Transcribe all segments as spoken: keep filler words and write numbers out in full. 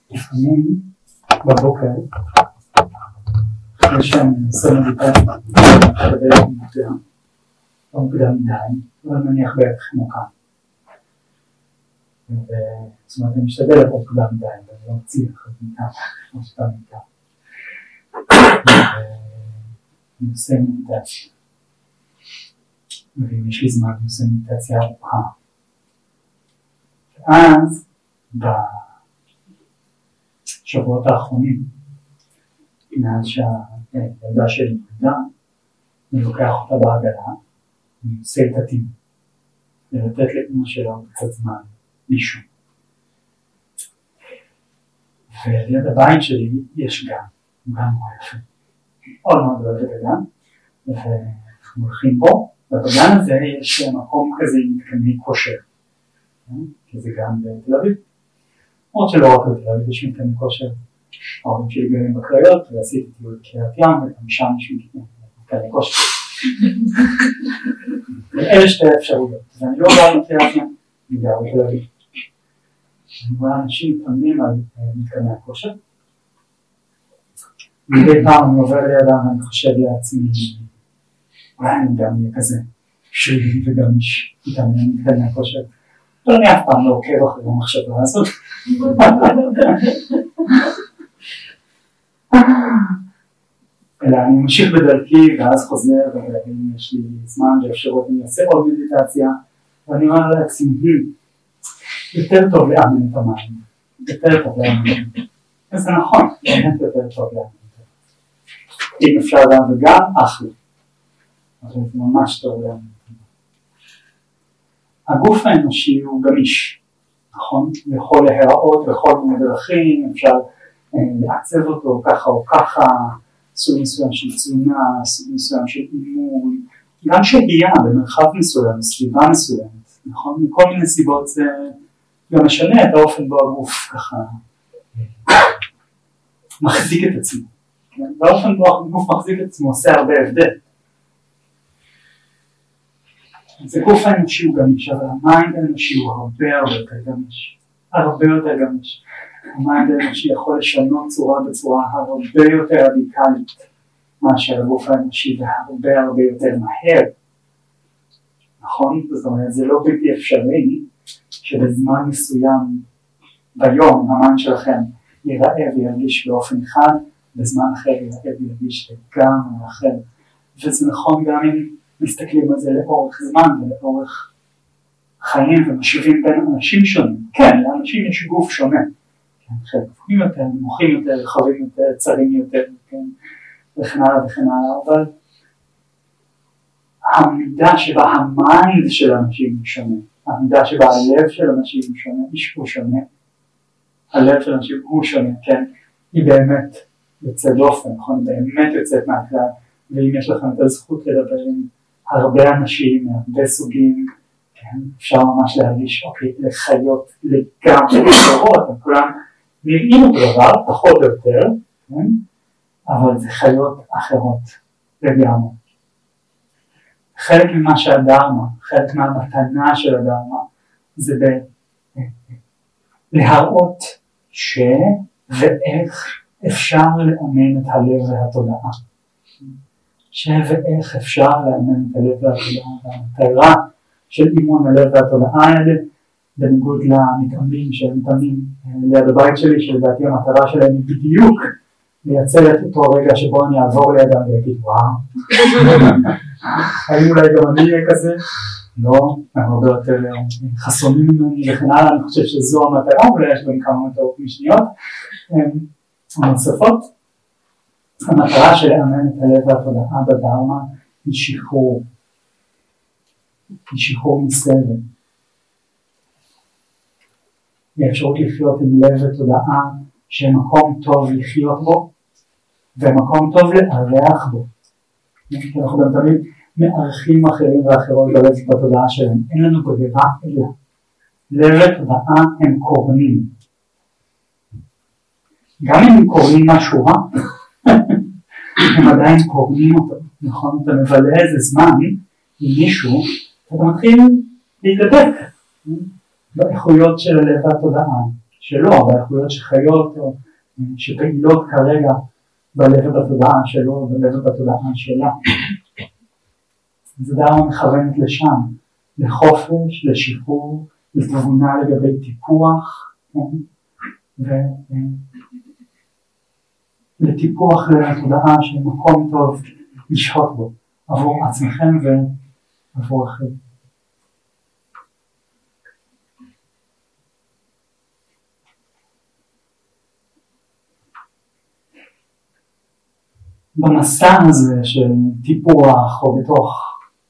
לפעמים בבוקר, אחרי שאני עושה מדיטציה, משתדל מוקדם, לא מוקדם מדי, אבל נניח בערך כמו כאן. זאת אומרת, אני משתדל לפה מוקדם מדי, ואני לא מצליח, אז ניתן, כמו שאתה ניתן. אני עושה מדיטציה. ואם יש לי זמן, אני עושה מדיטציה ארוכה. ואז, בשבועות האחרונים, מאז שהילדה שלי נולדה, אני לוקח אותה בעגלה, אני עושה את התים, ולתת לאמא שלה קצת זמן, מישהו. וליד הבית שלי יש גן, גן מאוד יפה. מאוד מאוד אוהב את הגן, ואנחנו הולכים פה, ובגן הזה יש מקום כזה עם מתקני כושר, כי זה גן בתל אביב. עוד שלא רק בתל אביב, יש מתקני כושר. ההורים שלי גרים בקריות, ועשיתי טיול בקריית ים, וגם שם יש מתקני כושר. אלה שתי אפשרויות, ואני לא גר בקריית ים, אני גר בתל אביב. אני רואה אנשים מתאמנים על מתקני הכושר. מדי פעם אני עובר לידם ואני חושב לעצמי, אולי אני גם אהיה כזה שרירי וגמיש, מתאמן על מתקני הכושר. אבל אני אף פעם לא עוקב אחרי המחשבה הזאת. אלא אני ממשיך בדרכי ואז חוזר, ואם יש לי זמן ואפשרות אני אעשה עוד מדיטציה, ואני אומר לעצמי, יותר טוב לאמן את המים, יותר טוב לאמן את המים. וזה נכון, באמת יותר טוב לאמן את המים. אם אפשר גם וגם, אחלה. אבל זה ממש טוב לאמן את המים. הגוף האנושי הוא גמיש, נכון? יכול להיראות בכל מיני דרכים, אפשר לעצב אותו ככה או ככה, סוג מסוים של תזונה, סוג מסוים של אימון, גם שהייה במרחב מסוים, סביבה מסוימת, נכון? מכל מיני סיבות זה גם משנה את האופן בו הגוף ככה מחזיק את עצמו. באופן בו הגוף מחזיק את עצמו עושה הרבה הבדל. אז הגוף האנושי הוא גמיש, אבל המיינד האנושי הוא הרבה הרבה יותר גמיש. הרבה יותר גמיש. המיינד האנושי יכול לשנות צורה בצורה הרבה יותר רדיקלית מאשר הגוף האנושי, והרבה הרבה יותר מהר. נכון? זאת אומרת, זה לא בלתי אפשרי שבזמן מסוים ביום המיינד שלכם ייראה וירגיש באופן אחד, בזמן אחר ייראה וירגיש לגמרי אחר. וזה נכון גם אם מסתכלים על זה לאורך זמן ולאורך חיים ומשווים בין אנשים שונים. כן, לאנשים יש גוף שונה. כן, חלק גבוהים יותר, נמוכים יותר, רחבים יותר, צרים יותר, כן, וכן הלאה וכן הלאה, אבל המידה שבה המיינד של אנשים הוא שונה, המידה שבה הלב של אנשים הוא שונה, הוא שונה, הלב של אנשים הוא שונה, כן, היא באמת יוצאת דופן, נכון, היא באמת יוצאת מהכלל, ואם יש לכם את הזכות לדבר עם הרבה אנשים, מהרבה סוגים, כן, אפשר ממש להרגיש, אוקיי, לחיות לגמרי אחרות, הם כולם נראים אותו דבר, פחות או יותר, כן, אבל זה חיות אחרות לגמרי. חלק ממה שהדרמה, חלק מהמתנה של הדרמה, זה ב- להראות ש ואיך אפשר לאמן את הלב והתודעה. ש ואיך אפשר לאמן את הלב והתודעה. והמטרה של אימון הלב והתודעה האלה, בניגוד למתאמנים שהם מתאמנים ליד הבית שלי, שלדעתי המטרה שלהם היא בדיוק לייצר את אותו רגע שבו אני אעבור לידם ויגיד וואו, האם אולי גם אני אהיה כזה? לא, הם הרבה יותר חסונים ממני וכן הלאה, אני חושב שזו המטרה, אולי יש גם כמה מטרות משניות נוספות. המטרה של לאמן את הלב והתודעה בדרמה היא שחרור, היא שחרור מסבל. היא אפשרות לחיות עם לב ותודעה שמקום טוב לחיות בו ומקום טוב לארח בו. כי אנחנו גם תמיד מארחים אחרים ואחרות בלב בתודעה שלהם. אין לנו ברירה אלא. לב ותודעה הם קורנים. גם אם הם קורנים משהו רע, הם עדיין קורנים אותו. נכון? אתה מבלה איזה זמן עם מישהו, אתה מתחיל להתדבק באיכויות של הלב והתודעה, שלו, באיכויות שחיות או שפעילות כרגע בלב ובתודעה שלו, בלב ובתודעה שלה. זה דרמה מכוונת לשם, לחופש, לשחרור, לתבונה לגבי טיפוח, ולטיפוח לתודעה של מקום טוב לשהות בו, עבור עצמכם ועבור אחרים. במסע הזה של טיפוח או בתוך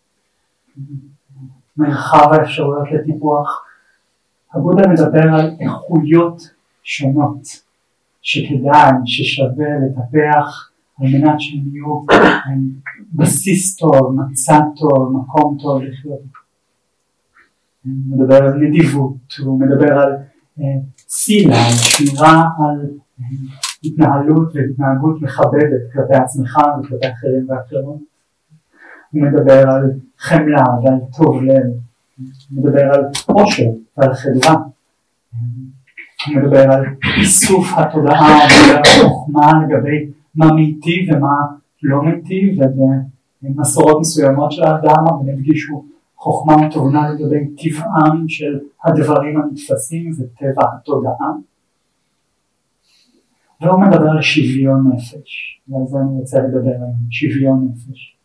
מרחב האפשרויות לטיפוח, הבודה מדבר על איכויות שונות שכדאי, ששווה לטפח על מנת שהם יהיו בסיס טוב, מצע טוב, מקום טוב לחיות. הוא מדבר על נדיבות, הוא מדבר על סילה, על שמירה על התנהלות והתנהגות מכבדת כלפי עצמך וכלפי אחרים ואחרות. הוא מדבר על חמלה ועל טוב לב, הוא מדבר על עושר ועל חדרה, הוא מדבר על איסוף התודעה והחוכמה לגבי מה מיטיב ומה לא מיטיב, ובמסורות מסוימות של האדם הם הדגישו חוכמה ותובנה לגבי טבעם של הדברים הנתפסים וטבע התודעה. והוא מדבר על שוויון נפש, ועל זה אני רוצה לדבר על שוויון נפש.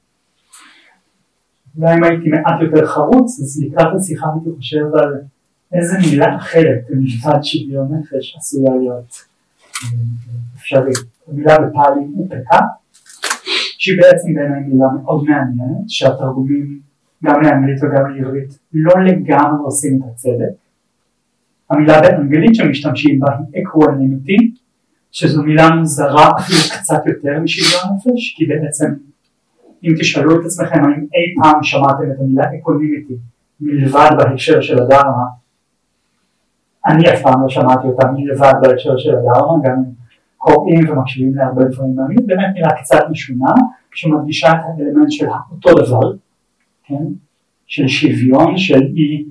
ואם הייתי מעט יותר חרוץ, אז לקראת השיחה הייתי חושב על איזה מילה אחרת מלבד שוויון נפש עשויה להיות אפשרית. המילה בפאלי אופקה, שהיא בעצם בעיניי מילה מאוד מעניינת, שהתרגומים גם לאנגלית וגם לעברית לא לגמרי עושים את הצדק. המילה באנגלית שמשתמשים בה היא אקוואנימיטי, שזו מילה מוזרה אפילו קצת יותר משוויון נפש, כי בעצם אם תשאלו את עצמכם האם אי פעם שמעתם את המילה אקונימיטי מלבד בהקשר של הדרמה, אני אף פעם לא שמעתי אותה מלבד בהקשר של הדרמה, גם קוראים ומקשיבים להרבה דברים מאמין, באמת מילה קצת משונה, שמדגישה את האלמנט של אותו דבר, כן? של שוויון, של אי,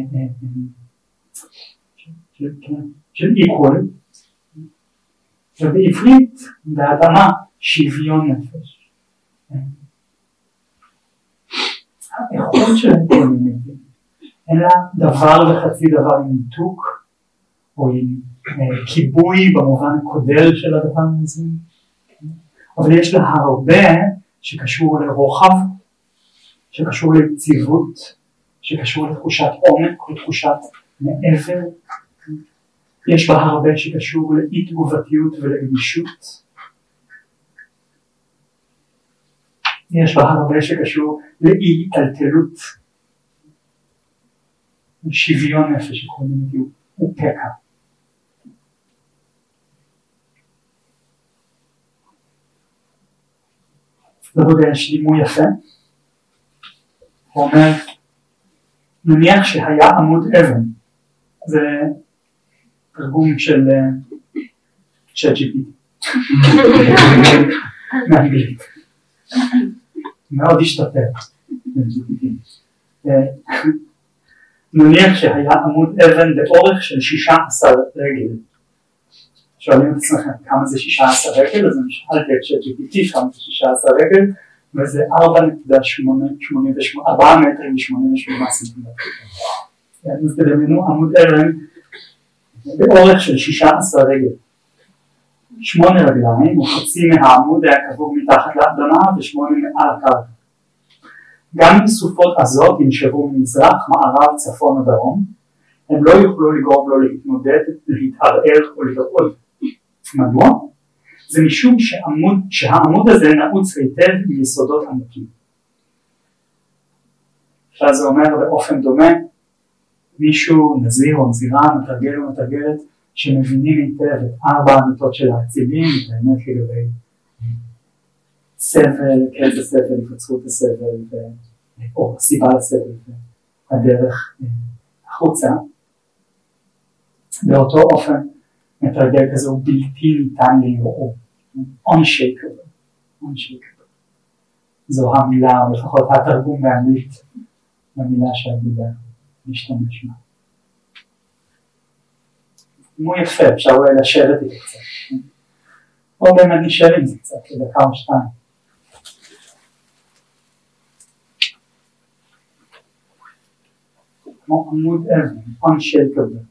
של, של equal, ובעברית, בהתאמה, שוויון נפש. האיכות של האקונימיטי, אין לה דבר וחצי דבר עם ניתוק, או עם כיבוי במובן הקודר של הדבר הזה, אבל יש לה הרבה שקשור לרוחב, שקשור ליציבות, שקשור לתחושת עומק או תחושת מעבר, יש בה הרבה שקשור לאי תגובתיות ולגמישות, יש בה הרבה שקשור לאי התלתלות, שוויון נפש אקונימיטי הוא פקע. לבודה יש דימוי יפה, הוא אומר, נניח שהיה עמוד אבן, זה תרגום של צ'אט ג'י פי טי, מאנגלית, מאוד השתפר. נניח שהיה עמוד אבן באורך של שישה עשר רגל, שואלים את עצמכם כמה זה שישה עשר רגל, אז אני שאלתי את צ'אט ג'י פי טי כמה זה שישה עשר רגל, וזה ארבע נקודה שמונים ושמונה, ארבעה מטרים ושמונים ושמונה סנטימטרים. אז תדמיינו עמוד אבן באורך של שישה עשר רגל, שמונה רגליים, וחצי מהעמוד היה קבור מתחת לאדמה ושמונה מעל הקרקע. גם מסופות הזאת ינשבו ממזרח, מערב, צפון ודרום, הם לא יוכלו לגרום לו להתמודד, להתערער או לרעוד. מדוע? זה משום שעמוד, שהעמוד הזה נעוץ היטב עם יסודות עמוקים. עכשיו זה אומר באופן דומה, מישהו נזיר או נזירה, מתרגל או מתרגלת, שמבינים היטב את ארבע האמיתות של האצילים, באמת לגבי סבל, קץ הסבל, היווצרות הסבל, או הסיבה לסבל, והדרך החוצה. באותו אופן, מתרגל כזה הוא בלתי ניתן לערעור, unshakable, unshakable. זו המילה, או לפחות התרגום באנגלית, המילה שהבודה משתמש בה. דימוי יפה, אפשר אולי לשבת איתי קצת, או באמת נשאר עם זה קצת, לדקה או שתיים. כמו עמוד אבן, unshakable.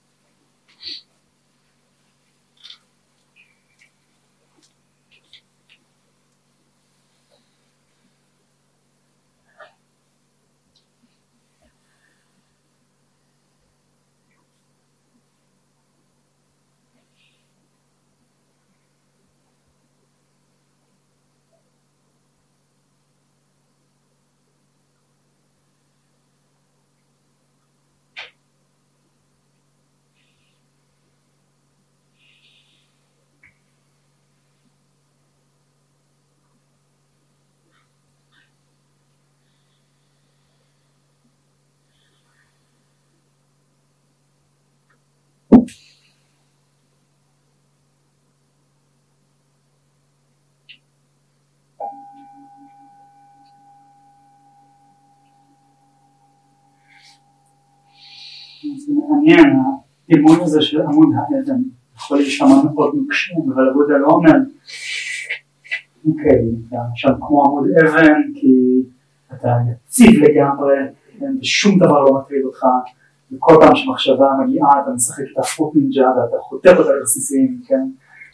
זה מעניין, הדימוי הזה של עמוד האבן יכול להישמע מאוד נוקשים, אבל עבודה לא אומר אוקיי, אתה עכשיו כמו עמוד אבן כי אתה יציב לגמרי ושום דבר לא מטריד אותך, וכל פעם שמחשבה מגיעה אתה משחק את הפרוט נינג'ה ואתה חותך אותה לרסיסים, כן?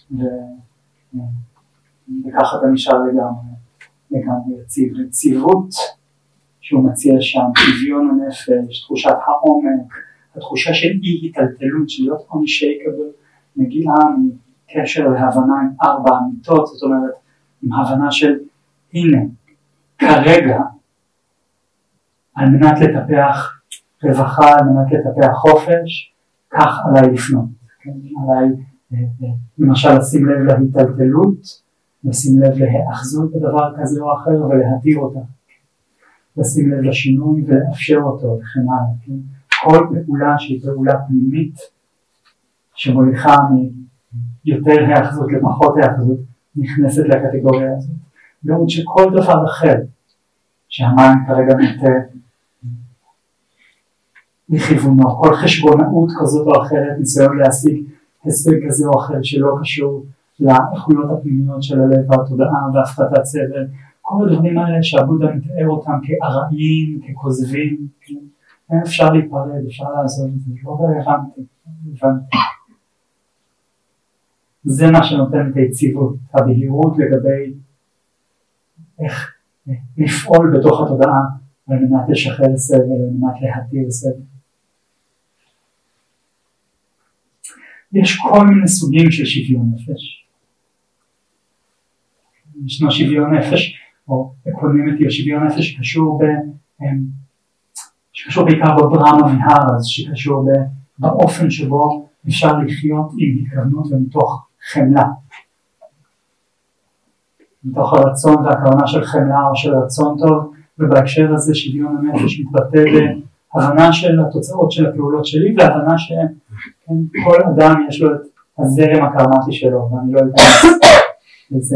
וככה אתה נשאר לגמרי לגמרי יציב. יציבות שהוא מציע שם, שוויון הנפש, תחושת העומק, התחושה של אי התלתלות, של להיות unshakable, מגיעה מקשר להבנה עם ארבע אמיתות, זאת אומרת, עם הבנה של הנה, כרגע, על מנת לטפח רווחה, על מנת לטפח חופש, כך עליי לפנות, כן? עליי, למשל, לשים לב להתלתלות, לשים לב להאחזות בדבר כזה או אחר ולהדיר אותה. לשים לב לשינוי ולאפשר אותו וכן הלאה, כן? כל פעולה שהיא פעולה פנימית שמוליכה מיותר האחזות לפחות האחזות נכנסת לקטגוריה הזאת, בעוד שכל דבר אחר שהמים כרגע נוטה לכיוונו, כל חשבונאות כזאת או אחרת, ניסיון להשיג הישג כזה או אחר שלא קשור לאיכויות הפנימיות של הלב והתודעה והפחתת סבל, כל הדברים האלה שהבודה מתאר אותם כארעיים, ככוזבים, כן? אפשר להיפרד, אפשר לעזור את זה, לא רלוונטי, הבנתי. זה מה שנותן את היציבות, הבהירות לגבי איך לפעול בתוך התודעה על מנת לשחרר סבל, על מנת להתיר סבל. יש כל מיני סוגים של שוויון נפש. ישנו שוויון נפש, או אקונימיטי או שוויון נפש שקשור, ב, שקשור בעיקר בברמה והרז, שקשור באופן שבו אפשר לחיות עם התכוונות ומתוך חמלה. מתוך הרצון והכוונה של חמלה או של רצון טוב, ובהקשר הזה שוויון הנפש מתבטא בהבנה של התוצאות של הפעולות שלי, והבנה שכל אדם יש לו את הזרם הקרמטי שלו, ואני לא יודע לזה.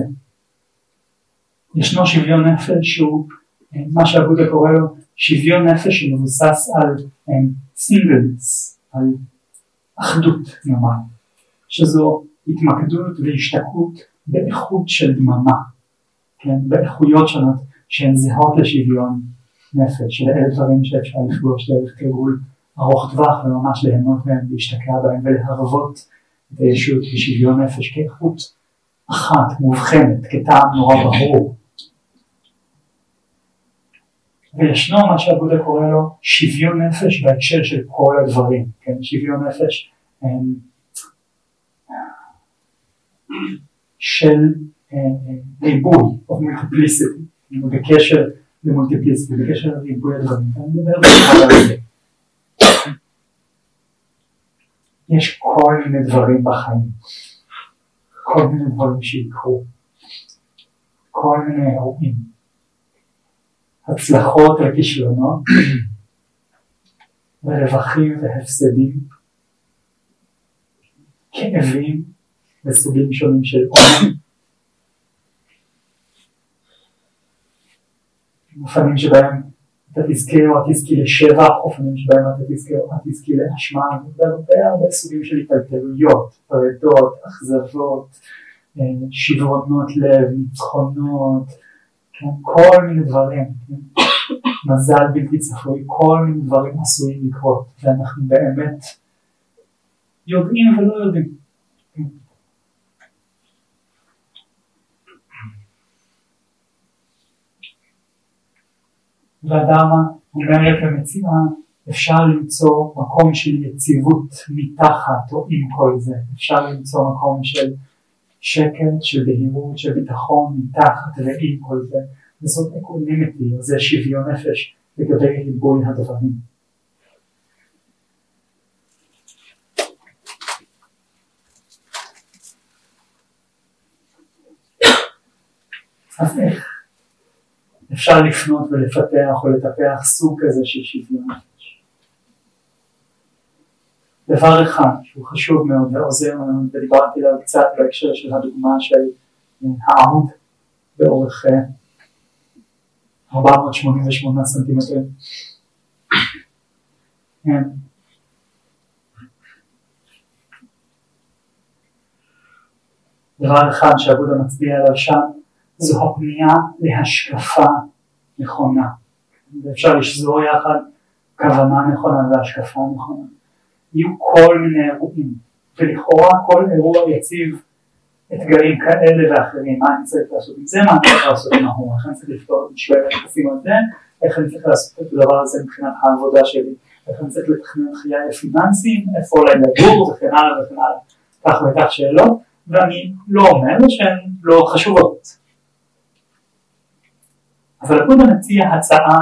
ישנו שוויון נפש שהוא מה שהבודה קורא לו שוויון נפש שמבוסס על סינגלנס, על אחדות נאמר, שזו התמקדות והשתקעות באיכות של דממה, כן? באיכויות שונות שהן זהות לשוויון נפש, שאלה דברים שאפשר לפגוש דרך תרגול ארוך טווח וממש ליהנות מהם, להשתקע בהם ולהרוות את הישות בשוויון נפש כאיכות אחת, מובחנת, כטעם נורא ברור. וישנו מה שהבודה קורא לו שוויון נפש בהקשר של כל הדברים, כן? שוויון נפש של ריבוי, או מולטיפליסיטי, בקשר למולטיפליסיטי, בקשר לריבוי הדברים. אני מדבר בכלל על זה. יש כל מיני דברים בחיים, כל מיני דברים שיקרו, כל מיני אירועים, הצלחות וכישלונות, ורווחים והפסדים, כאבים וסוגים שונים של עומק, מופנים שבהם אתה תזכה או תזכי לשבע אופנים שבהם אתה תזכה או תזכי לאשמה, והרבה הרבה סוגים של התלתלויות, פרדות, אכזבות, שברונות לב, ניצחונות, כן, כל מיני דברים, כן, מזל בלתי צפוי, כל מיני דברים עשויים לקרות, ואנחנו באמת יודעים ולא יודעים. והדרמה אומרת ומציעה, אפשר למצוא מקום של יציבות מתחת או עם כל זה, אפשר למצוא מקום של שקט, של בהירות, של ביטחון מתחת ועם כל זה, וזאת אקונימיטי, זה שוויון נפש לגבי ריבוי הדברים. אז איך אפשר לפנות ולפתח או לטפח סוג כזה של שוויון נפש? דבר אחד שהוא חשוב מאוד ועוזר לנו, ודיברתי עליו קצת בהקשר של הדוגמה של העמוד באורך ארבע מאות שמונים ושמונה סנטימטרים. דבר אחד שעבודה מצביע עליו שם, זו הפנייה להשקפה נכונה. ואפשר לשזור יחד כוונה נכונה והשקפה נכונה. יהיו כל מיני אירועים, ולכאורה כל אירוע יציב אתגרים כאלה ואחרים. מה אני צריך לעשות עם זה? מה אני צריך לעשות עם ההוא? איך אני צריך לפתור את משבר היחסים על זה? איך אני צריך לעשות את הדבר הזה מבחינת העבודה שלי? איך אני צריך לתכנן חיי פיננסים? איפה אולי לגור? וכן הלאה וכן הלאה. כך וכך שאלות, ואני לא אומר שהן לא חשובות. אבל הבודה מציע הצעה,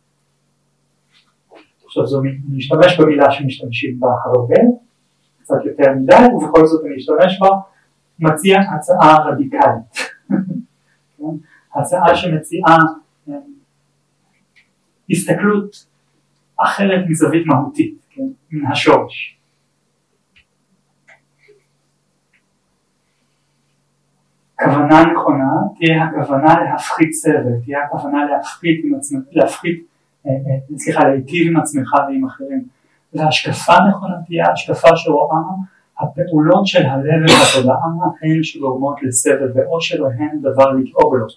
עכשיו זו משתמש במילה שמשתמשים בה הרבה, קצת יותר מדי, ובכל זאת אני משתמש בה, מציע הצעה רדיקלית. הצעה שמציעה הסתכלות אחרת מזווית מהותית, מן השורש. כוונה נכונה תהיה הכוונה להפחית סבל, תהיה הכוונה להפחית עם עצמך, להפחית, סליחה, להיטיב עם עצמך ועם אחרים. והשקפה נכונה תהיה השקפה שרואה הפעולות של הלב והתודעה הן שגורמות לסבל ואושר והן דבר לדאוג לו.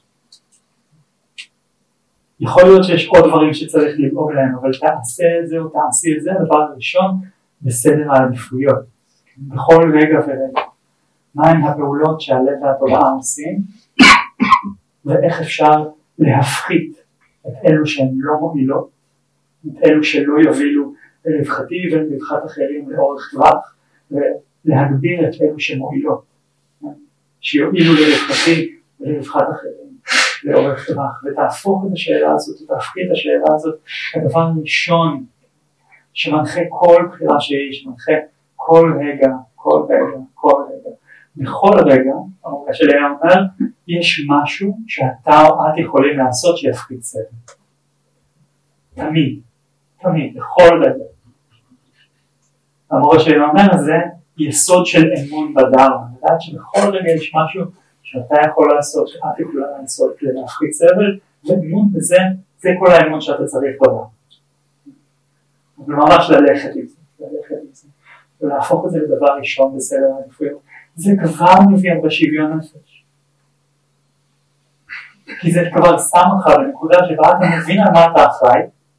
יכול להיות שיש עוד דברים שצריך לדאוג להם, אבל תעשה את זה או תעשי את זה, הדבר הראשון בסדר העדיפויות, בכל רגע ורגע. מהן הפעולות שהלב והתודעה עושים, ואיך אפשר להפחית את אלו שהן לא מועילות, את אלו שלא יובילו לרווחתי ולרווחת אחרים לאורך טווח, ולהגביר את אלו שמועילות, שיועילו לרווחתי ולרווחת אחרים לאורך טווח, ותהפוך את השאלה הזאת, ותהפחית את השאלה הזאת, הדבר הראשון שמנחה כל בחירה שהיא, שמנחה כל רגע, כל רגע, כל רגע. בכל רגע, המורה שלי אומר, יש משהו שאתה או את יכולים לעשות שיפחית סבל. תמיד, תמיד, בכל רגע. המורה שלי אומר, זה יסוד של אמון בדרמה. לדעת שבכל רגע יש משהו שאתה יכול לעשות, שאת יכולה לעשות כדי להפחית סבל, ואמון בזה, זה כל האמון שאתה צריך בדרמה. אבל ממש ללכת עם זה, ללכת עם זה, ולהפוך את זה לדבר ראשון בסדר העדיפויות. זה כבר מביא הרבה שוויון נפש. כי זה כבר שם אותך בנקודה שבה אתה מבין על מה אתה אחראי,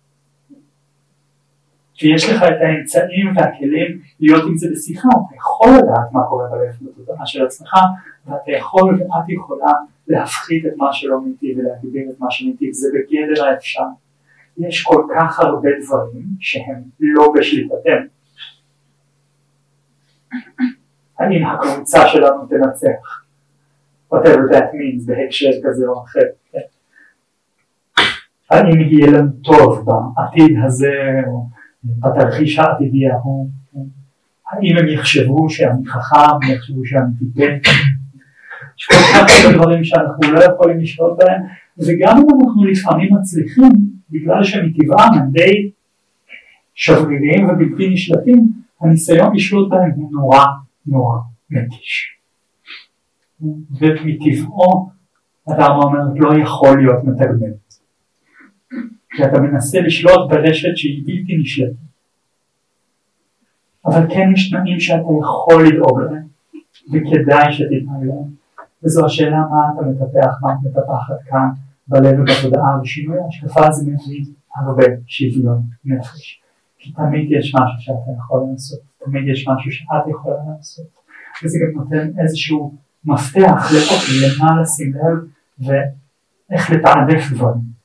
ויש לך את האמצעים והכלים להיות עם זה בשיחה. אתה יכול לדעת מה קורה בלב בתודעה של עצמך, ואתה יכול ואת יכולה להפחית את מה שלא מיטיב ולהגביר את מה שמיטיב. זה בגדר האפשר. יש כל כך הרבה דברים שהם לא בשליטתנו. האם הקבוצה שלנו תנצח, whatever that means, בהקשר כזה או אחר. האם יהיה לנו טוב בעתיד הזה, או בתרחיש העתידי ההוא, האם הם יחשבו שאני חכם, הם יחשבו שאני טיפש. יש כל כך הרבה דברים שאנחנו לא יכולים לשלוט בהם, וגם אם אנחנו לפעמים מצליחים, בגלל שמטבעם הם די שבריריים ובלתי נשלטים, הניסיון לשלוט בהם הוא נורא נורא מתיש. ומטבעו, אדם אומר, לא יכול להיות מתגמל. כי אתה מנסה לשלוט ברשת שהיא בלתי נשלטת. אבל כן יש תנאים שאתה יכול לדאוג להם, וכדאי שתתנהג להם. וזו השאלה מה אתה מטפח, מה אתה מטפחת כאן בלב ובתודעה, ושינוי ההשקפה הזה מביא הרבה שוויון נפש. כי תמיד יש משהו שאתה יכול לעשות, תמיד יש משהו שאת יכולה לעשות. וזה גם נותן איזשהו מפתח לאופן, למה לשים לב, ואיך לתעדף דברים.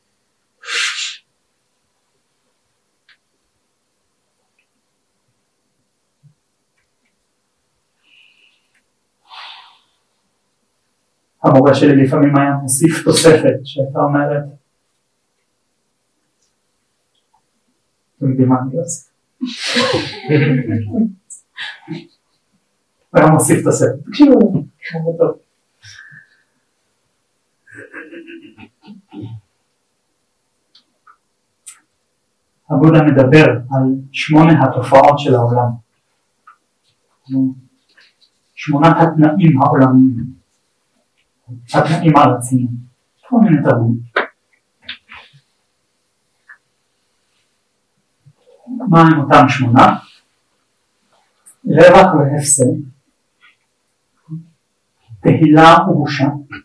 המורה שלי לפעמים היה מוסיף תוספת שהייתה אומרת, אתם יודעים מה אני עושה? הוא היה מוסיף תוספת, תקשיבו, הוא טוב. הבודה מדבר על שמונה התופעות של העולם, שמונת התנאים העולמיים. התנאים הארציים, כל מיני תרבות. מה הם אותם שמונה? רווח והפסד, תהילה ובושה,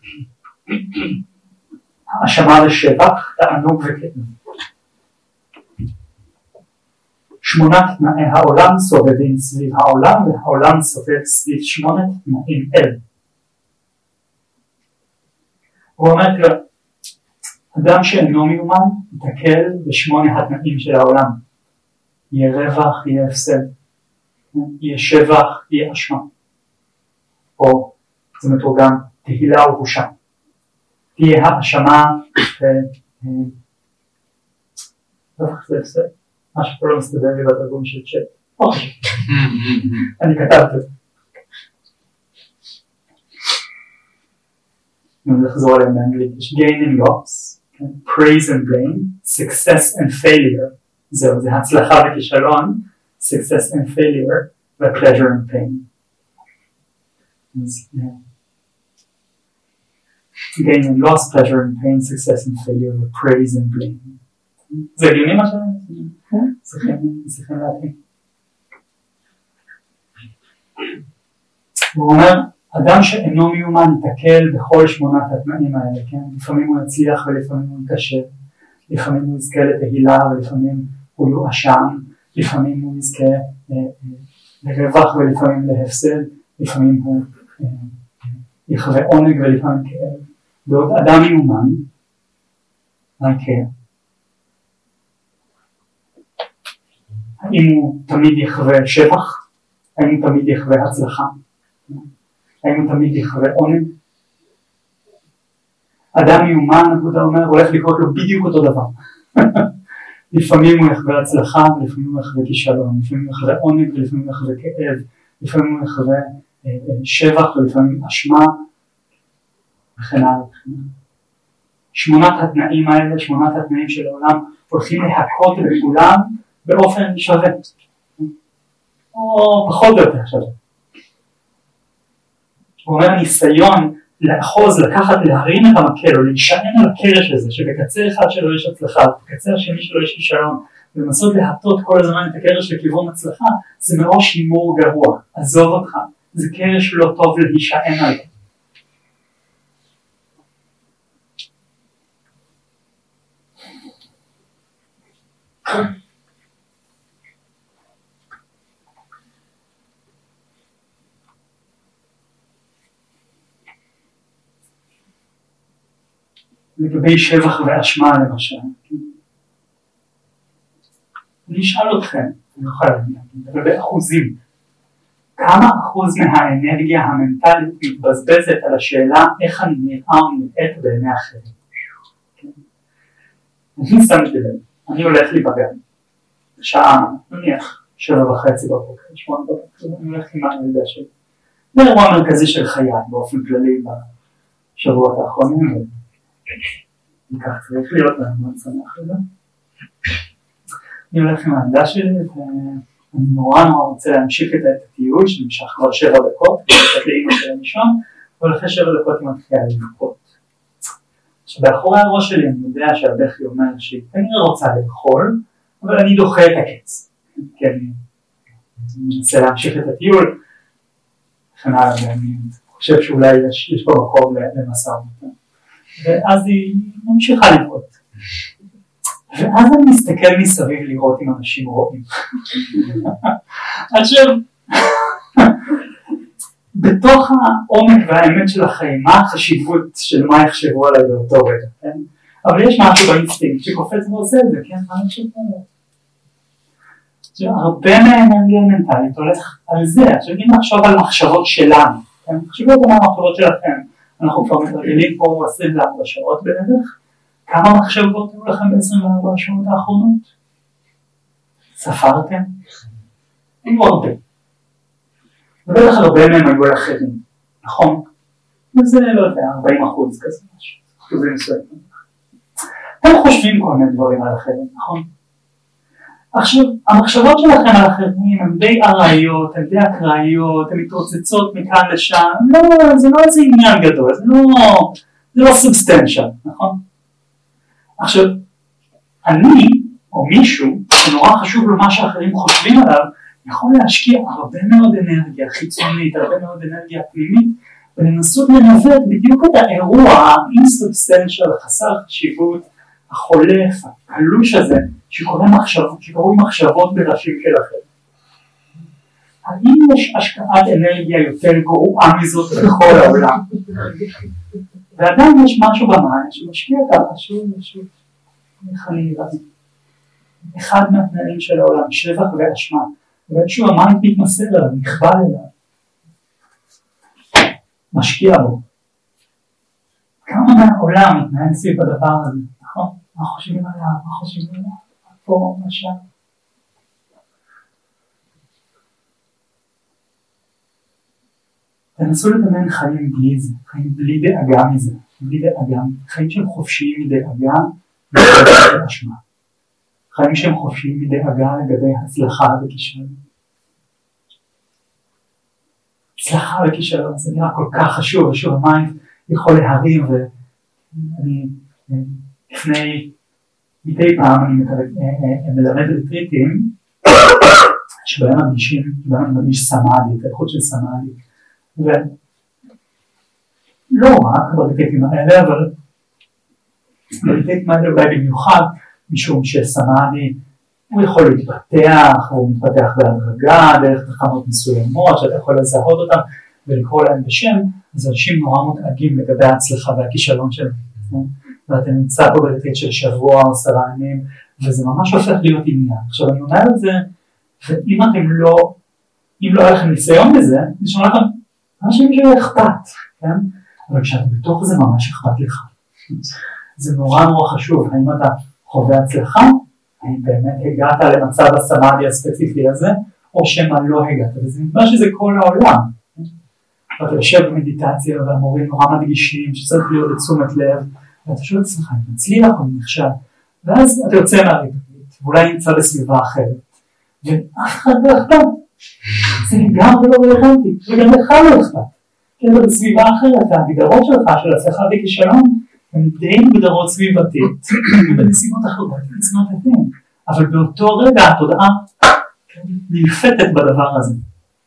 האשמה ושבח, תענוג וכאב. שמונת תנאי העולם סובבים סביב העולם, והעולם סובב סביב שמונת תנאים אלה. הוא אומר כלל, אדם שאינו מיומן יתקל בשמונה התנאים של העולם. יהיה רווח, יהיה הפסד, יהיה שבח, יהיה אשמה. או זה מתורגם, תהילה ובושה. תהיה האשמה רווח זה הפסד. משהו פה לא מסתדר לי בתרגום של צ'אט. אוקיי. אני כתבתי. נחזור עליהם באנגלית, יש gain and loss, praise and blame, success and failure, זהו, זה הצלחה וכישלון, success and failure, ו-pleasure and pain. gain and loss, pleasure and pain, success and failure, ו-praise and blame. זה הגיוני מה שלנו? צריכים להתאים. הוא אומר, אדם שאינו מיומן יתקל בכל שמונת התנאים האלה, כן? לפעמים הוא יצליח ולפעמים הוא יקשה, לפעמים הוא יזכה לתהילה ולפעמים הוא יואשם, לפעמים הוא יזכה לרווח ולפעמים להפסד, לפעמים הוא יחווה עונג ולפעמים כאב. בעוד אדם מיומן, מה יקרה? האם הוא תמיד יחווה שבח? האם הוא תמיד יחווה הצלחה? האם הוא תמיד יחווה עונג? אדם מיומן, הבודה אומר, הולך לקרות לו בדיוק אותו דבר. לפעמים הוא יחווה הצלחה, לפעמים הוא יחווה כישלון, לפעמים הוא יחווה עונג ולפעמים הוא יחווה כאב, לפעמים הוא יחווה שבח ולפעמים אשמה, וכן הלאה. שמונת התנאים האלה, שמונת התנאים של העולם, הולכים להכות לכולם באופן שווה. או פחות או יותר שווה. הוא אומר, ניסיון לאחוז, לקחת, להרים את המקל, או להישען על הקרש הזה, שבקצה אחד שלו יש הצלחה, בקצה השני שלו יש כישלון, ולנסות להטות כל הזמן את הקרש לכיוון הצלחה, זה מראש הימור גרוע, עזוב אותך, זה קרש לא טוב להישען עליו. לגבי שבח ואשמה למשל, אני אשאל אתכם, אני יכול להגיד, לגבי אחוזים, כמה אחוז מהאנרגיה המנטלית מתבזבזת על השאלה איך אני נראה ונראית בעיני אחרים? אני שמתי לב, אני הולך להיבגר, שעה, נניח, שבע וחצי בבוקר, שמונה בבוקר, אני הולך עם הילדה שלי. זה אירוע מרכזי של חיי באופן כללי בשבועות האחרונים, וכך צריך להיות להם מאוד שמח לזה. אני הולך עם העמדה שלי ואני נורא נורא רוצה להמשיך את הטיול שנמשך כבר שבע דקות, ולכת לאמא של הראשון, ולכת שבע דקות היא מתחילה לבכות. שבאחורי הראש שלי אני יודע שהבכי אומר שהיא כנראה רוצה לאכול, אבל אני דוחה את הקץ, כי אני מנסה להמשיך את הטיול, וכן הלאה, ואני חושב שאולי יש, יש פה מקום למסע אותה. ואז היא ממשיכה לראות. ואז אני מסתכל מסביב לראות אם אנשים רואים. עכשיו, בתוך העומק והאמת של החיים, מה החשיבות של מה יחשבו עליי באותו רגע, כן? אבל יש משהו באינסטינקט שקופץ ועושה את זה, כן? מה אני חושב עליו? הרבה מהאנרגיה המנטלית הולך על זה. עכשיו אם נחשוב על מחשבות שלנו, כן? תחשבו על המחשבות שלכם, אנחנו כבר מתרגלים פה עשרים וארבע שעות בערך, כמה מחשבות היו לכם ב-עשרים וארבע השעות האחרונות? ספרתם? היו הרבה. ובטח הרבה מהם היו לאחרים, נכון? וזה לא יודע, ארבעים אחוז כזה משהו, אחוזים מסוימים. אתם חושבים כל מיני דברים על אחרים, נכון? עכשיו, המחשבות שלכם על אחרים הן די ארעיות, הן די אקראיות, הן מתרוצצות מכאן לשם, לא, זה לא איזה עניין גדול, זה לא, זה לא סובסטנשל, נכון? עכשיו, אני או מישהו שנורא חשוב לו מה שאחרים חושבים עליו, יכול להשקיע הרבה מאוד אנרגיה חיצונית, הרבה מאוד אנרגיה פנימית, ולנסות לנווט בדיוק את האירוע האינסובסטנשל, חסר חשיבות, החולף, הקלוש הזה, שקוראים מחשבות, שקוראים מחשבות בראשים שלכם. האם יש השקעת אנרגיה יותר גרועה מזאת בכל העולם? ועדיין יש משהו במים שמשקיע אותה, משהו, משהו, איך אני נראה? אחד מהתנאים של העולם, שבח ואשמה, ואיזשהו המים מתמסר אליו, נכבל אליו, משקיע בו. כמה מהעולם מתנהל סביב הדבר הזה, נכון? מה חושבים עליו, מה חושבים עליו, פה, מה שם. תנסו לדמיין חיים בלי זה, חיים בלי דאגה מזה, בלי דאגה, חיים שהם חופשיים מדאגה לגבי אשמה. חיים שהם חופשיים מדאגה לגבי הצלחה וכישלון. הצלחה וכישלון, זה נראה כל כך חשוב, חשוב המים יכול להרים, ואני לפני, מדי פעם אני מלמד ריטריטים, שבהם מרגישים, שבהם אני מרגיש סמאדי, את האיכות של סמאדי, ולא רק בריטריטים האלה, אבל בריטריטים האלה אולי במיוחד, משום שסמאדי הוא יכול להתפתח, הוא מתפתח בהדרגה, דרך תחנות מסוימות, שאתה יכול לזהות אותם ולקרוא להם בשם, אז אנשים נורא מודאגים לגבי ההצלחה והכישלון שלהם. ואתה נמצא פה בריטריט של שבוע או עשרה ימים, וזה ממש הופך להיות עניין. עכשיו אני אומר את זה, ואם אתם לא, אם לא היה לכם ניסיון בזה, נשמע לכם, אנשים שלא אכפת, כן? אבל כשאתה בתוך זה ממש אכפת לך. זה נורא נורא חשוב, האם אתה חווה הצלחה, האם באמת הגעת למצב הסמאדי הספציפי הזה, או שמה לא הגעת, וזה נקרא שזה כל העולם. ואתה יושב במדיטציה והמורים נורא מדגישים שצריך להיות לתשומת לב, ואתה שואל את עצמך, אם מצליח או נכשל, ואז אתה יוצא מהריטריט, ואולי נמצא בסביבה אחרת, ואף אחד לא אכפת, זה גם לא רלוונטי, וגם לך לא אכפת, כי אתה בסביבה אחרת, וההגדרות שלך של הצלחה וכישלון, הן די מגדרות סביבתית, ובנסיבות אחרות, בנסיבות אחרות, אבל באותו רגע התודעה נלפתת בדבר הזה.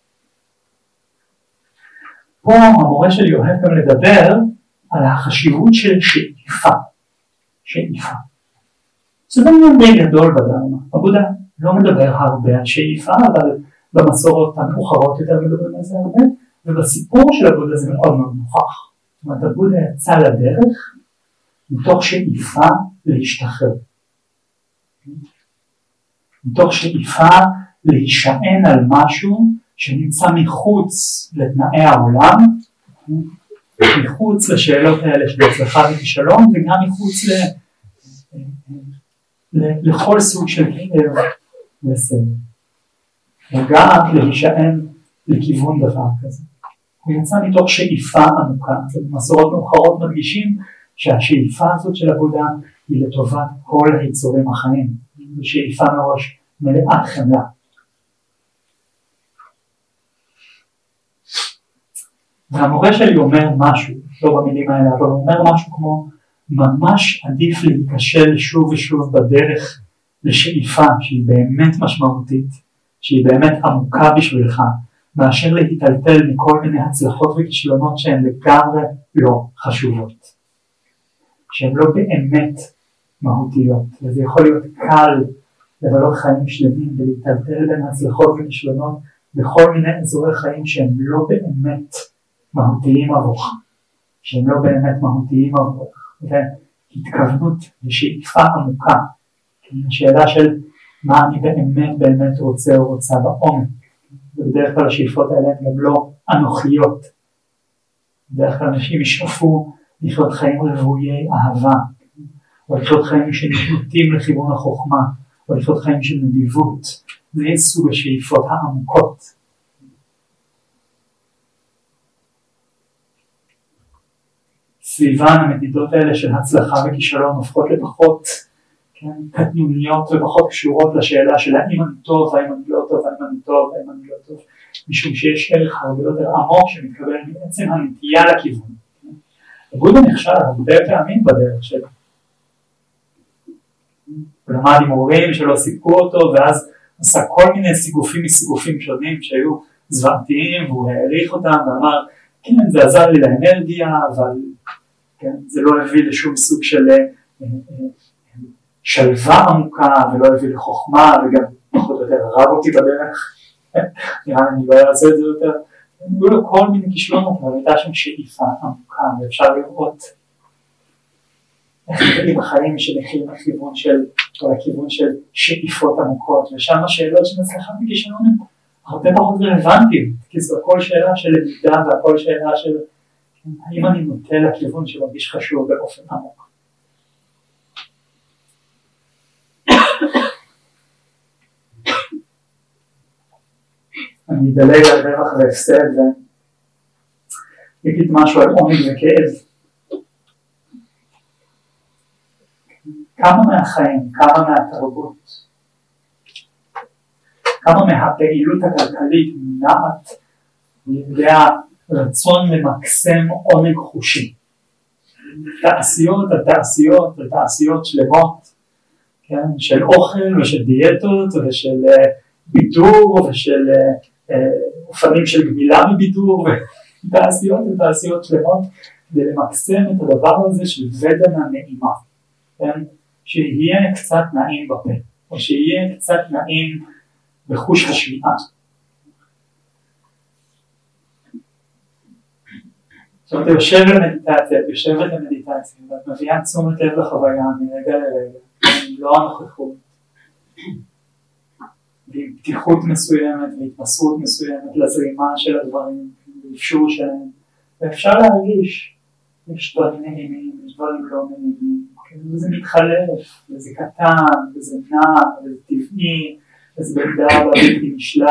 פה המורה שלי אוהב גם לדבר על החשיבות של שאיפה, שאיפה. זה עניין די גדול בדרמה, הבודה לא מדבר הרבה על שאיפה, אבל במסורות המאוחרות יותר מדברים על זה הרבה, ובסיפור של הבודה זה מאוד מאוד נוכח. זאת אומרת, הבודה יצא לדרך, מתוך שאיפה להשתחרר. מתוך שאיפה להישען על משהו שנמצא מחוץ לתנאי העולם, מחוץ לשאלות האלה של הצלחה וכישלון, וגם מחוץ ל... ל... לכל סוג של כאב וסבל. וגם להישען לכיוון דבר כזה. הוא יצא מתוך שאיפה עמוקה, במסורות מאוחרות מדגישים, שהשאיפה הזאת של הבודה היא לטובת כל היצורים החיים, שאיפה מראש מלאת חמלה. והמורה שלי אומר משהו, לא במילים האלה, אבל הוא אומר משהו כמו, ממש עדיף להיכשל שוב ושוב בדרך לשאיפה שהיא באמת משמעותית, שהיא באמת עמוקה בשבילך, מאשר להיטלטל מכל מיני הצלחות וכישלונות שהן לגמרי לא חשובות, שהן לא באמת מהותיות. וזה יכול להיות קל לבלות חיים שלמים ולהיטלטל בין הצלחות וכישלונות בכל מיני אזורי חיים שהם לא באמת מהותיים עבורך, שהם לא באמת מהותיים עבורך. והתכוונות ושאיפה עמוקה, השאלה של מה אני באמת באמת רוצה או רוצה בעומק, ובדרך כלל השאיפות האלה הן גם לא אנוכיות. בדרך כלל אנשים ישאפו לחיות חיים רוויי אהבה, או לחיות חיים שנתנותים לכיוון החוכמה, או לחיות חיים של נדיבות. זה סוג השאיפות העמוקות. סביבן המדידות האלה של הצלחה וכישלון הופכות לפחות כן, קטנוניות ופחות קשורות לשאלה של האם אני טוב, האם אני לא טוב, האם אני טוב, האם אני לא טוב, משום שיש ערך הרבה יותר עמוק שמתקבל בעצם הנטייה לכיוון. בודה נכשל הרבה פעמים בדרך שלו. הוא למד עם הורים שלא סיפקו אותו, ואז עשה כל מיני סיגופים מסיגופים שונים שהיו זוועתיים, והוא העריך אותם ואמר, כן, זה עזר לי לאנרגיה, אבל כן, זה לא הביא לשום סוג של שלווה עמוקה, ולא הביא לחוכמה, וגם פחות או יותר הרג אותי בדרך. נראה לי אני לא אעשה את זה יותר. היו לו כל מיני כישלונות, אבל הייתה שם שאיפה עמוקה, ואפשר לראות איך נראים החיים שנכים לכיוון של, או לכיוון של שאיפות עמוקות, ושם השאלות של הצלחה וכישלון הן הרבה פחות רלוונטיות, כי זו הכל שאלה של למידה, והכל שאלה של האם אני נוטה לכיוון שמרגיש חשוב באופן עמוק. אני אדלג על רווח והפסד ויגיד משהו על עונג וכאב. כמה מהחיים, כמה מהתרבות, כמה מהפעילות הכלכלית נמנעת לידי הרצון למקסם עונג חושי. תעשיות על תעשיות על תעשיות שלמות, כן? של אוכל ושל דיאטות ושל בידור ושל אופנים של גמילה מבידור ותעשיות ותעשיות שלמות, כדי למקסם את הדבר הזה של ודנה נעימה, כן? שיהיה קצת נעים בפה, או שיהיה קצת נעים בחוש השמיעה. עכשיו אתה יושב למדיטציה, את יושבת למדיטציה, ואת מביאה תשומת לב לחוויה מרגע לרגע, לא הנוכחות, ועם פתיחות מסוימת והתמסרות מסוימת לזרימה של הדברים, ואפשור שלהם, ואפשר להרגיש, יש דברים נעימים, יש דברים לא נעימים, וזה מתחלף, וזה קטן, וזה נע, וזה טבעי, וזה במידה בלתי נשלט.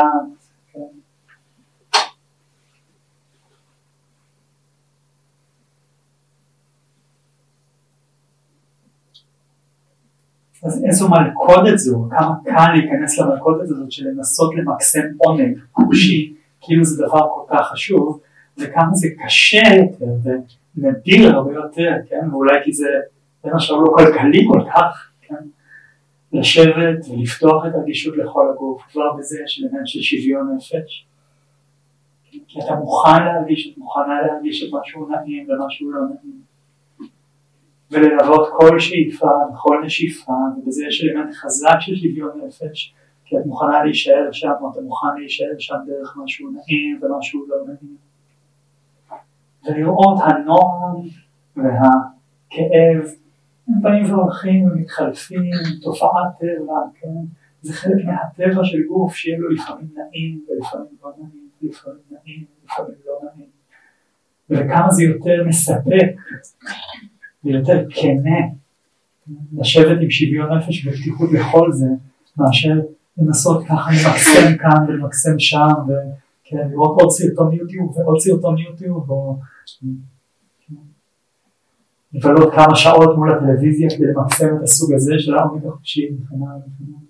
אז איזו מלכודת זו, כמה קל להיכנס למלכודת הזאת של לנסות למקסם עונג חושי, כאילו זה דבר כל כך חשוב, וכמה זה קשה יותר ונדיר הרבה יותר, כן? ואולי כי זה בין השאר לא כלכלי כל כך, כן? לשבת ולפתוח את הרגישות לכל הגוף, כבר בזה יש אלמנט של שוויון נפש, כי אתה מוכן להרגיש, את מוכנה להרגיש את משהו נעים ומשהו לא נעים, וללוות כל שאיפה וכל נשיפה, ובזה יש אלמנט חזק של שוויון נפש, כי את מוכנה להישאר שם, או אתה מוכן להישאר שם דרך משהו נעים ומשהו לא נעים. ולראות הנועם והכאב, הם באים והולכים ומתחלפים, תופעת טבע, כן? זה חלק מהטבע של גוף, שיהיה לו לפעמים נעים ולפעמים לא נעים, לפעמים נעים ולפעמים לא נעים. וכמה זה יותר מספק, ויותר כנה, לשבת עם שוויון נפש ופתיחות לכל זה, מאשר לנסות ככה למקסם כאן ולמקסם שם, ולראות עוד סרטון יוטיוב ועוד סרטון יוטיוב, או לבלות כמה שעות מול הטלוויזיה כדי למקסם את הסוג הזה של העונג החושי וכן הלאה וכן הלאה.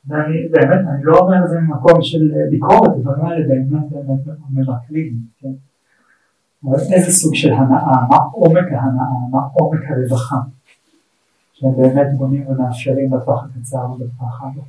ואני באמת, אני לא אומר את זה ממקום של ביקורת, הדברים האלה באמת באמת מרקלים, כן? אבל איזה סוג של הנאה, מה עומק ההנאה, מה עומק הרווחה, שהם באמת בונים ומאפשרים בטווח הקצר ובטווח הארוך.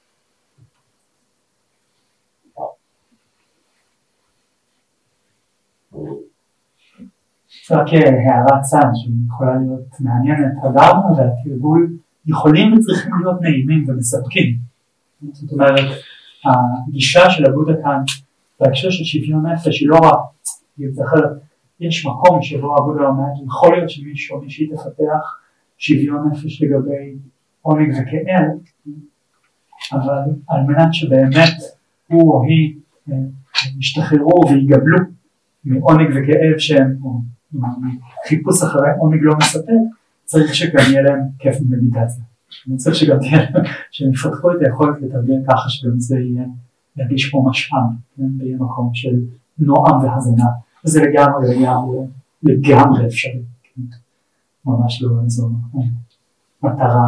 רק הערת צד שיכולה להיות מעניינת, הדרמה והתרגול יכולים וצריכים להיות נעימים ומספקים. זאת אומרת, הגישה של הבודה כאן בהקשר של שוויון נפש היא לא רק, יש מקום שבו הבודה אומר, יכול להיות שמישהו או מישהי תפתח שוויון נפש לגבי עונג וכאב, אבל על מנת שבאמת הוא או היא ישתחררו ויגבלו מעונג וכאב שהם, או חיפוש אחרי עונג לא מספק, צריך שגם יהיה להם כיף במדיטציה. אני צריך שגם תהיה, שהם יפתחו את היכולת לתרגם ככה שגם זה יהיה להגיש פה משאב, ביהיה מקום של נועם והזנה, וזה לגמרי, לגמרי, לגמרי אפשרי, ממש לא איזו מטרה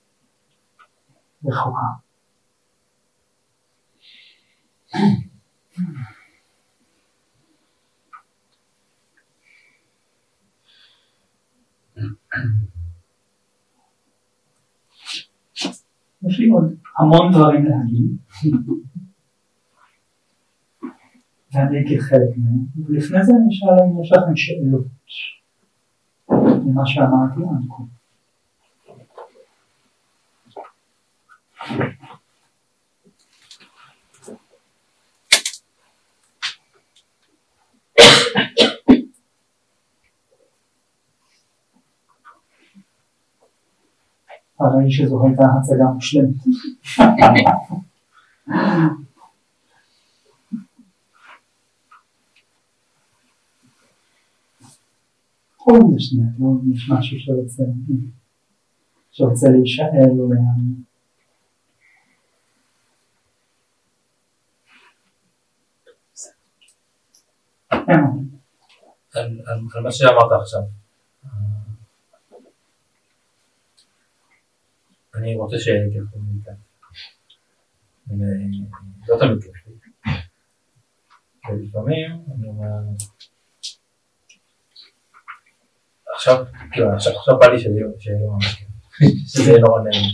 רחוקה. יש לי עוד המון דברים להגיד, ואני אגיד חלק מהם, ולפני זה אני אשאל אם יש לכם שאלות ממה שאמרתי עד כה. הרי שזו הייתה הצגה מושלמת. כל זה שנייה, לא יש משהו שרוצה, שרוצה להישאר או להאמין. על מה שאמרת עכשיו. אני רוצה שתלכו מכאן. לא תמיד כיף לי. ולפעמים אני אומר, עכשיו, כאילו, עכשיו בא לי שיהיה ממש כיף. שזה יהיה נורא נעים.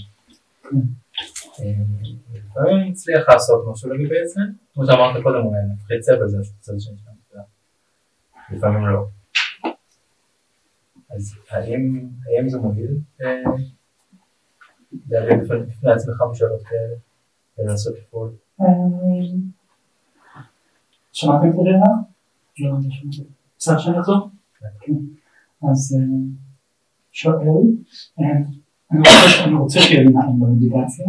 ולפעמים אני מצליח לעשות משהו לגבי זה, כמו שאמרת קודם, אולי נפחית סבל, זה הצד שאני שם. לפעמים לא. אז האם זה מוביל? להביא לפני עצמך בשאלות כאלה, ולנסות לפעול. שמעתם את הדעה? לא, אני שמעתי. בסדר שאני אחזור? כן. אז שואל, אני רוצה שיהיה לי נעים במדיטציה,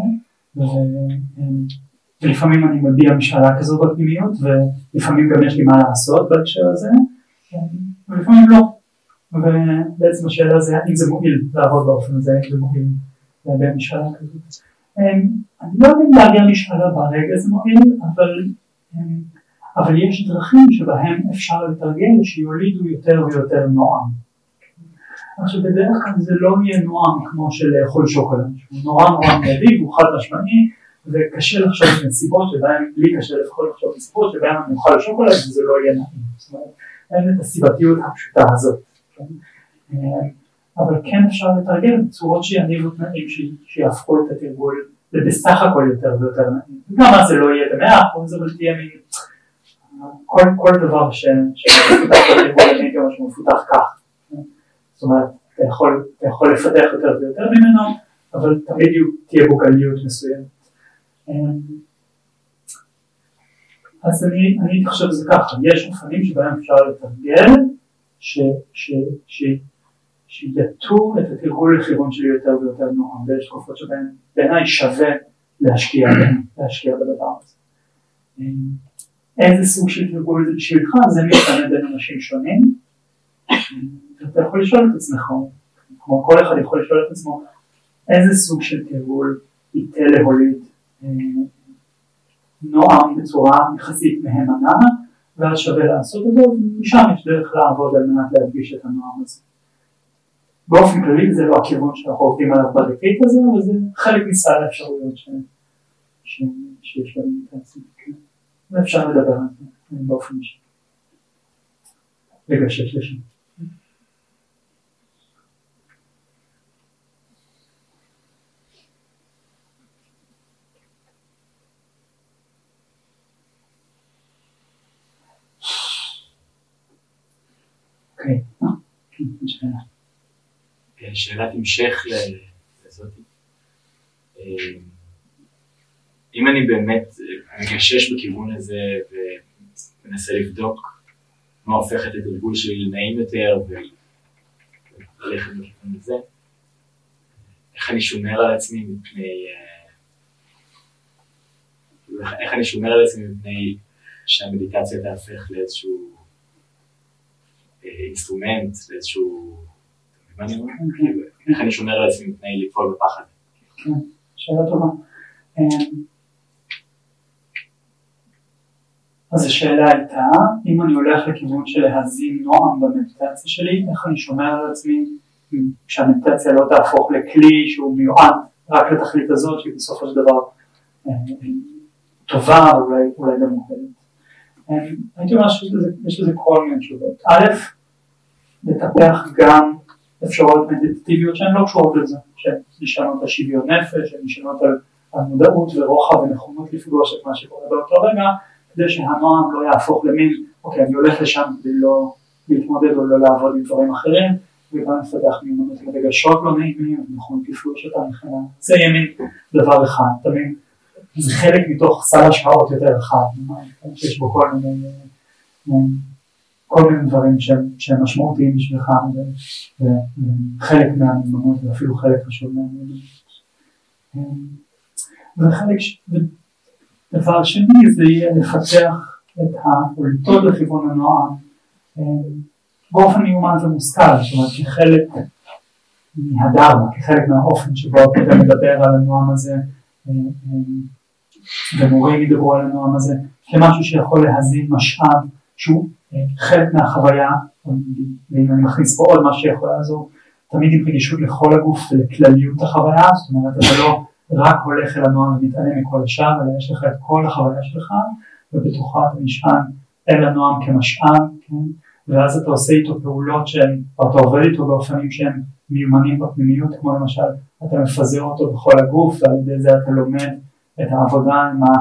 ולפעמים אני מביע משאלה כזו בפנימיות, ולפעמים גם יש לי מה לעשות בהקשר הזה, ולפעמים לא. ובעצם השאלה זה, האם זה מועיל לעבוד באופן הזה, האם זה מועיל להביע משאלה כזאת. אני לא יודע אם להביע משאלה ברגע זה מועיל, אבל, אבל יש דרכים שבהם אפשר לתרגל שיולידו יותר ויותר נועם. עכשיו בדרך כלל זה לא יהיה נועם כמו של לאכול שוקולד, שהוא נורא נורא מיידי והוא חד משמעי, וקשה לחשוב בנסיבות שבהם, לי קשה לפחות לחשוב בנסיבות שבהם אני אוכל שוקולד וזה לא יהיה נעים. זאת אומרת, אין את הסיבתיות הפשוטה הזאת. אבל כן אפשר לתרגל בצורות שיניבו תנאים שיהפכו את התרגול בסך הכל יותר ויותר נעים. וגם אז זה לא יהיה במאה אחוז, אבל תהיה מין כל, כל דבר שמפותח בתרגול אני גם משהו מפותח כך. זאת אומרת, אתה יכול, אתה יכול לפתח יותר ויותר ממנו, אבל תמיד תהיה בו גליות מסוימת. אז אני, אני חושב שזה ככה, יש אופנים שבהם אפשר לתרגל, ש, ש, ש, שיתו את התרגול לכיוון שלי יותר ויותר נועם, ויש תקופות שבהן בעיניי שווה להשקיע, להשקיע בדבר הזה. איזה סוג של תרגול זה בשבילך, זה משתנה בין אנשים שונים, אתה יכול לשאול את עצמך, כמו כל אחד יכול לשאול את עצמו, איזה סוג של תרגול ייתה להוליד נועם בצורה יחסית מהימנה, ואז שווה לעשות אותו, ומשם יש דרך לעבוד על מנת להדגיש את הנועם הזה. באופן כללי זה לא הכיוון שאנחנו עובדים עליו בדקית הזה, אבל זה חלק מסל האפשרויות שיש להם מדיטציה, ואפשר לדבר על זה באופן אישי. לגשש לשם. אוקיי, אה? כן, שאלה. שאלת המשך לזאת. אם אני באמת מגשש בכיוון הזה ומנסה לבדוק מה הופך את התרגול שלי לנעים יותר וללכת בכיוון הזה, איך אני שומר על עצמי מפני, איך אני שומר על עצמי מפני שהמדיטציה תהפך לאיזשהו אינסטרומנט, לאיזשהו, מה אני אומר? איך אני שומר על עצמי מפני ליפול בפחד? כן, שאלה טובה. אז השאלה הייתה, אם אני הולך לכיוון של להזין נועם במדיטציה שלי, איך אני שומר על עצמי שהמדיטציה לא תהפוך לכלי שהוא מיועד רק לתכלית הזאת, שהיא בסופו של דבר טובה, אולי, אולי גם מובנת. הייתי אומר שיש לזה כל מיני תשובות. א', לטפח גם אפשרויות מדיטטיביות שהן לא קשורות לזה, שהן נשענות על שוויון נפש, שהן נשענות על, על מודעות ורוחב ונכונות לפגוש את מה שקורה באותו רגע, כדי שהנועם לא יהפוך למין, אוקיי, אני הולך לשם כדי לא להתמודד או לא לעבוד עם דברים אחרים, וגם לפתח מיומנות רגשות לא נעימים, נכונות לפגוש אותם וכן הלאה. זה יהיה מין דבר אחד, תמיד זה חלק מתוך סל השפעות יותר רחב, שיש בו כל מיני, כל מיני דברים שהם, שהם משמעותיים בשבילך, וחלק מהמיומנות, ואפילו חלק חשוב מהמיומנות. וחלק, דבר שני זה יהיה לפתח את ההולטות לכיוון הנועם, באופן מיומן ומושכל, זאת אומרת כחלק מהדרמה, כחלק מהאופן שבו אתה מדבר על הנועם הזה, ומורים ידברו על הנועם הזה, כמשהו שיכול להזין משאב שהוא חלק מהחוויה, ואם אני מכניס פה עוד מה שיכול לעזור, תמיד עם רגישות לכל הגוף ולכלליות החוויה, זאת אומרת אתה לא רק הולך אל הנועם ומתעלם מכל השאר, אלא יש לך את כל החוויה שלך, ובתוכה אתה נשען אל הנועם כמשאב, כן? ואז אתה עושה איתו פעולות שהן, או אתה עובד איתו באופנים שהם מיומנים בפנימיות, כמו למשל אתה מפזר אותו בכל הגוף, ועל ידי זה אתה לומד את העבודה עם ה...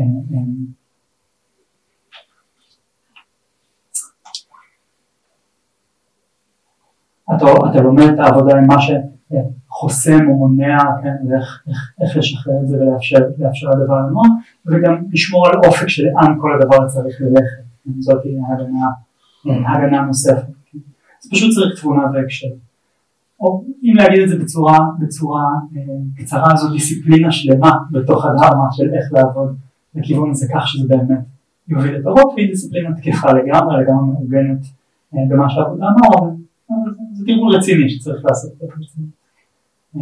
אתה, אתה לומד את העבודה עם מה שחוסם או מונע, כן? ואיך איך, איך לשחרר את זה ולאפשר לאפשר הדבר לנוע, וגם לשמור על אופק שלאן כל הדבר צריך ללכת, זאת היא הגנה, הגנה נוספת. כן? אז פשוט צריך תבונה והקשר. או אם להגיד את זה בצורה, בצורה אה, קצרה, זו דיסציפלינה שלמה בתוך הדרמה של איך לעבוד לכיוון הזה כך שזה באמת יוביל את הרוב, והיא דיסציפלינה תקפה לגמרי, לגמרי מעוגנת אה, במה שהעבודה אמרה, אבל זה, זה תרגול רציני שצריך לעשות את זה. אה,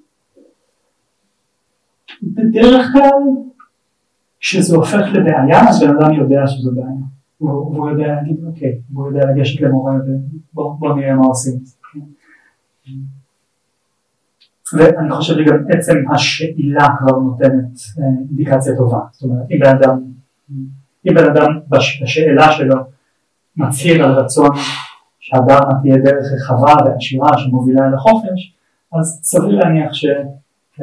בדרך כלל, כשזה הופך לבעיה, אז בן אדם יודע שזו בעיה. הוא, הוא יודע להגיד, אוקיי, הוא יודע לגשת למורה ובוא בוא נראה מה עושים את זה. כן? ואני חושב שגם עצם השאלה כבר נותנת אינדיקציה טובה. זאת אומרת, אם בן אדם, אם בן אדם בשאלה שלו מצהיר על רצון שהדרמה תהיה דרך רחבה ועשירה שמובילה אל החופש, אז סביר להניח שהוא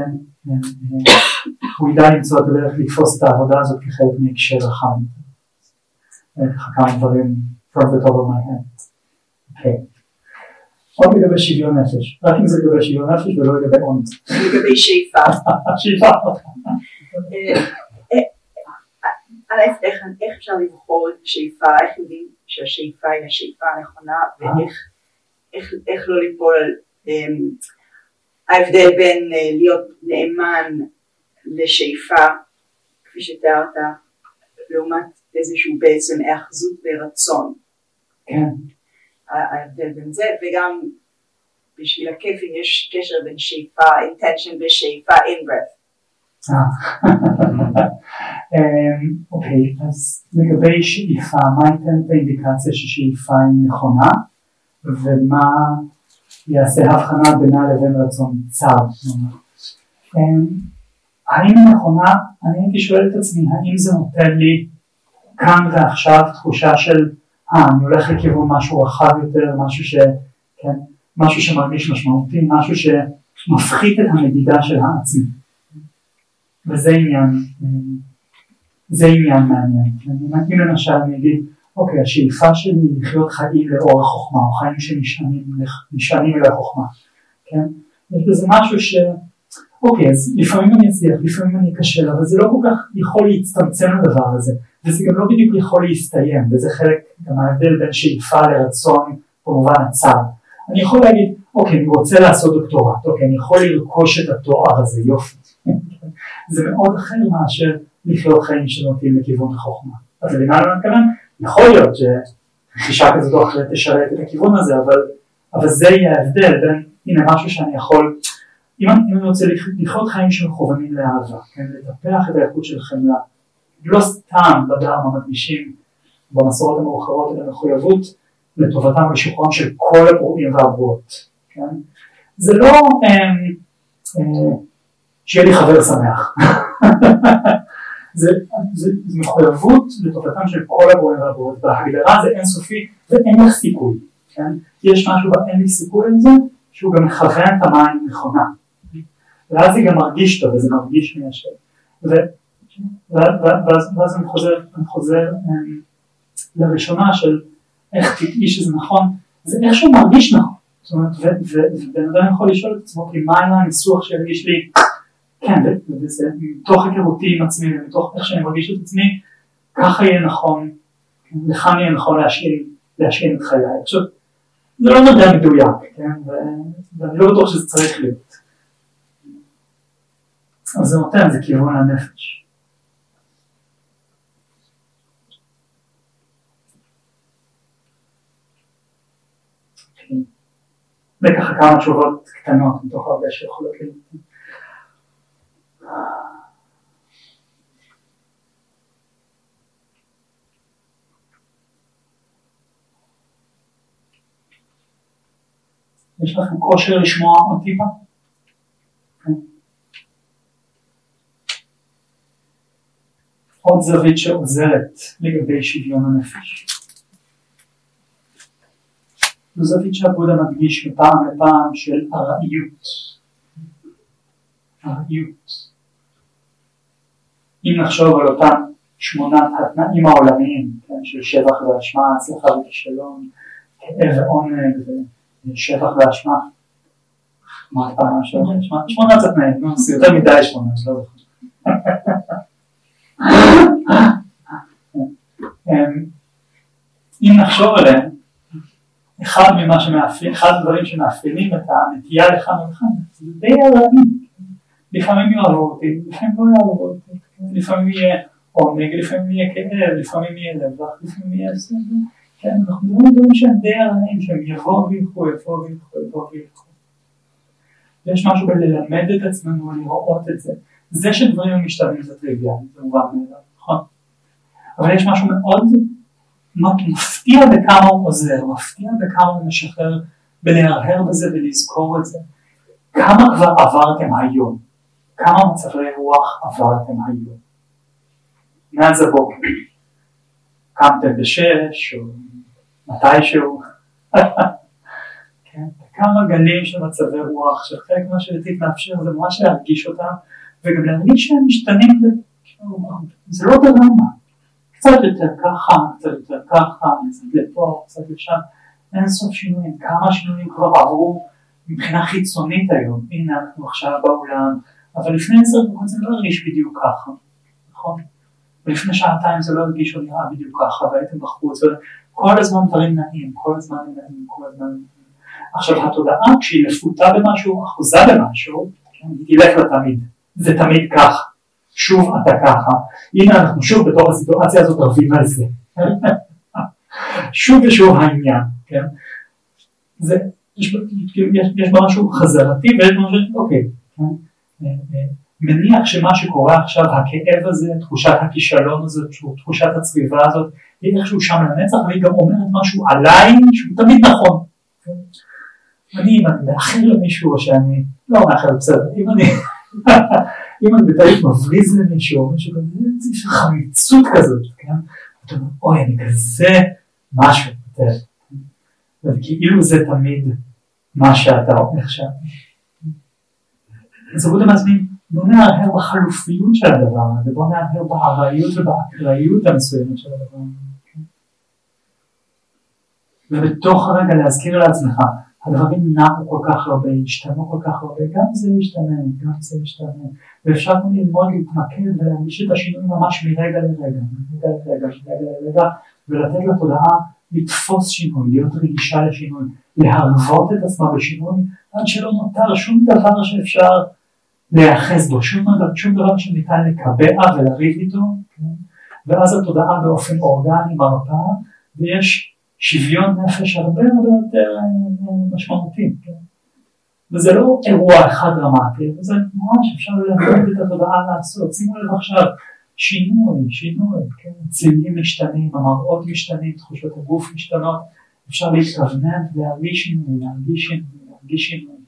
ידע למצוא את הדרך לתפוס את העבודה הזאת כחלק מהקשר רחב. ככה כמה דברים from the top of my head. אוקיי. עוד לגבי שוויון נפש, רק אם זה לגבי שוויון נפש ולא לגבי עונד. לגבי שאיפה. שאיפה. איך אפשר לבחור את השאיפה, איך יודעים שהשאיפה היא השאיפה הנכונה, ואיך לא ליפול על ההבדל בין להיות נאמן לשאיפה, כפי שתיארת, לעומת איזשהו בעצם האחזות ברצון. כן. ההבדל בין זה, וגם בשביל הכיף יש קשר בין שאיפה, intention ושאיפה in breath. אוקיי, אז לגבי שאיפה, מה ייתן את האינדיקציה ששאיפה היא נכונה, ומה יעשה הבחנה בינה לבין רצון צר? האם נכונה, אני הייתי שואל את עצמי, האם זה נותן לי כאן ועכשיו תחושה של, אה, אני הולך לכיוון משהו רחב יותר, משהו ש, כן, משהו שמרגיש משמעותי, משהו שמפחית את המדידה של העצמי. וזה עניין, זה עניין מעניין. אם למשל אני אגיד, אוקיי, השאיפה שלי לחיות חיים לאור החוכמה, או חיים שנשענים אל החוכמה, כן? יש בזה משהו ש... אוקיי, אז לפעמים אני אצליח, לפעמים אני אקשל, אבל זה לא כל כך יכול להצטמצם לדבר הזה, וזה גם לא בדיוק יכול להסתיים, וזה חלק גם ההבדל בין שאיפה לרצון, במובן הצר. אני יכול להגיד, אוקיי, אני רוצה לעשות דוקטורט, אוקיי, אני יכול לרכוש את התואר הזה, יופי. זה מאוד אחר מאשר לחיות חיים שנוטים לכיוון החוכמה. אז למה אני מתכוון? יכול להיות שחישה כזאת או אחרת תשרת את הכיוון הזה, אבל, אבל זה יהיה ההבדל בין, הנה משהו שאני יכול, אם אני, אם אני רוצה לחיות חיים שמכוונים לאהבה, כן, לטפח את האיכות של חמלה, לא סתם בדרמה מדגישים במסורות המאוחרות את המחויבות לטובתם ולשחרורם של כל הברואים והברואות, כן? זה לא אה, אה, שיהיה לי חבר שמח, זה, זה, זה מחויבות לטובתם של כל הברואים והברואות, בהגדרה זה אינסופי ואין לך סיכוי, כן? יש משהו באין לי סיכוי לזה שהוא גם מכוון את המים נכונה, ואז זה גם מרגיש טוב וזה מרגיש מיישב, ואז אני חוזר, אני חוזר לראשונה של איך תדעי שזה נכון, זה איכשהו מרגיש נכון, זאת אומרת, ובן אדם יכול לשאול את עצמו, כי מה היה הניסוח שהרגיש לי, כן, וזה מתוך היכרותי עם עצמי, ומתוך איך שאני מרגיש את עצמי, ככה יהיה נכון, לכאן יהיה נכון להשאין את חיי. עכשיו, זה לא מדע מדויק, כן, ואני לא בטוח שזה צריך להיות. אבל זה נותן, זה כיוון הנפש. וככה כמה תשובות קטנות מתוך הרבה שיכולות להיות. יש לכם כושר לשמוע עוד טיפה? עוד זווית שעוזרת לגבי שוויון הנפש. זו זווית שהבודה מדגיש מפעם לפעם של ארעיות. ארעיות. אם נחשוב על אותם שמונת התנאים העולמיים, כן, של שבח ואשמה, הצלחה וכישלון, כאב ועונג ושבח ואשמה. מה פעם השבח ואשמה? שמונת התנאים, זה יותר מדי שמונה, לא זוכר. אם נחשוב עליהם, אחד ממה שמאפיין, אחד הדברים שמאפיינים את הנטייה לכאן ולכאן, זה די הרעים. לפעמים יאהבו אותי, לפעמים לא יאהבו אותי, לפעמים יהיה עונג, לפעמים יהיה כאב, לפעמים יהיה לבח, לפעמים יהיה סבל. כן, אנחנו מדברים דברים שהם די הרעים, שהם יבואו וילכו, יבואו וילכו, יבואו וילכו. ויש משהו בללמד את עצמנו, לראות את זה. זה שדברים משתנים זה טריוויאלי, זה מובן מאליו, נכון? אבל יש משהו מאוד מפתיע בכמה הוא עוזר, מפתיע בכמה הוא משחרר בלהרהר בזה ולזכור את זה. כמה כבר עברתם היום? כמה מצבי רוח עברתם היום? מאז הבוקר. קמתם בשש או מתישהו. כן? כמה גלים של מצבי רוח, שחלק מה שלתית מאפשר זה ממש להרגיש אותם, וגם להרגיש שהם משתנים, זה לא דרמה. קצת יותר ככה, קצת יותר ככה, קצת לפה, קצת לשם, אין סוף שינויים, כמה שינויים כבר עברו מבחינה חיצונית היום, הנה אנחנו עכשיו בעולם, אבל לפני עשר דקות זה לא הרגיש בדיוק ככה, נכון? ולפני שעתיים זה לא הרגיש או נראה בדיוק ככה, והייתם בחוץ, כל הזמן דברים נעים, כל הזמן נעים, כל הזמן נעים. עכשיו התודעה, כשהיא לפותה במשהו, אחוזה במשהו, היא תלך לתמיד, זה תמיד ככה. שוב אתה ככה, הנה אנחנו שוב בתוך הסיטואציה הזאת רבים על זה, שוב ושוב העניין, כן? זה, יש, יש, יש בה משהו חזרתי ויש משהו, אוקיי, כן? מניח שמה שקורה עכשיו, הכאב הזה, תחושת הכישלון הזאת, תחושת הצריבה הזאת, היא איכשהו שם לנצח, והיא גם אומרת משהו עליי שהוא תמיד נכון, כן? אני, אם אני מאחר למישהו או שאני לא מאחר בסדר, אם אני... אם אני בתהליך מבריז למישהו, מישהו כזה, זה יש חמיצות כזאת, כן? אתה אומר, אוי, אני כזה משהו יותר. וכאילו זה תמיד מה שאתה אומר שם. אז עבוד המזמין, בוא נערער בחלופיות של הדבר הזה, בוא נערער בארעיות ובאקראיות המסוימת של הדבר הזה. ובתוך הרגע להזכיר לעצמך, הדברים נעו כל כך הרבה, השתנו כל כך הרבה, גם זה ישתנה, גם זה ישתנה, ואפשר גם ללמוד להתמקד ולהרגיש את השינוי ממש מרגע לרגע, מרגע לרגע, מרגע לרגע, ולתת לתודעה לתפוס שינוי, להיות רגישה לשינוי, להרוות את עצמה בשינוי, עד שלא נותר שום דבר שאפשר להיאחז בו, שום דבר, שום דבר שניתן לקבע ולריב איתו, כן? ואז התודעה באופן אורגני מרפא, ויש שוויון נפש הרבה הרבה יותר משמעותי, כן? וזה לא אירוע אחד דרמטי, וזה ממש אפשר להביא את התודעה לעשות. שימו לב עכשיו, שינוי, שינוי, כן? צלילים משתנים, המראות משתנים, תחושות הגוף משתנות, אפשר להתכוונן ולהרגיש שינוי, להרגיש שינוי, להרגיש שינוי.